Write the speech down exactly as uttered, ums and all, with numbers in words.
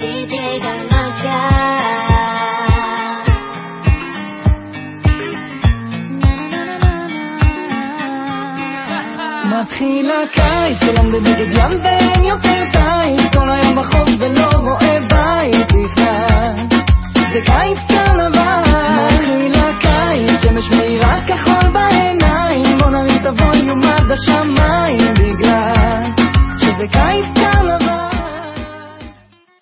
די-ג'יי גלציה. מתחיל הקיץ, כולם בבגד ים ואין יותר קיץ, כל היום בחוף ולא רואה בית בכלל, זה קיץ קרנבל. מתחיל הקיץ, שמש מאירה כחול בעיניים, בוא נרים את הווליום עד השמיים, בגלל שזה קיץ